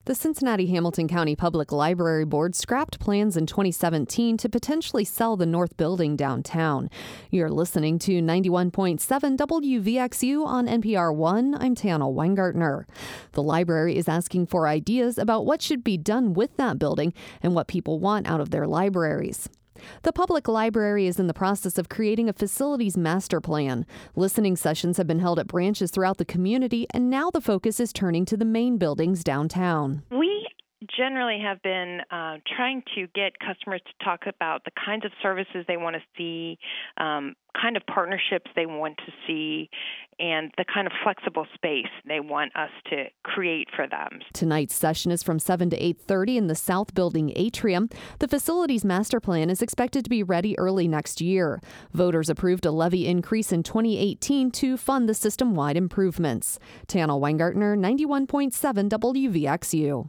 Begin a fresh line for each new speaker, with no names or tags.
The Cincinnati-Hamilton County Public Library Board scrapped plans in 2017 to potentially sell the North Building downtown. You're listening to 91.7 WVXU on NPR One. I'm Tana Weingartner. The library is asking for ideas about what should be done with that building and what people want out of their libraries. The public library is in the process of creating a facilities master plan. Listening sessions have been held at branches throughout the community, and now the focus is turning to the main buildings downtown.
We generally have been trying to get customers to talk about the kinds of services they want to see, kind of partnerships they want to see, and the kind of flexible space they want us to create for them.
Tonight's session is from 7 to 8:30 in the South Building atrium. The facilities master plan is expected to be ready early next year. Voters approved a levy increase in 2018 to fund the system-wide improvements. Tana Weingartner, 91.7 WVXU.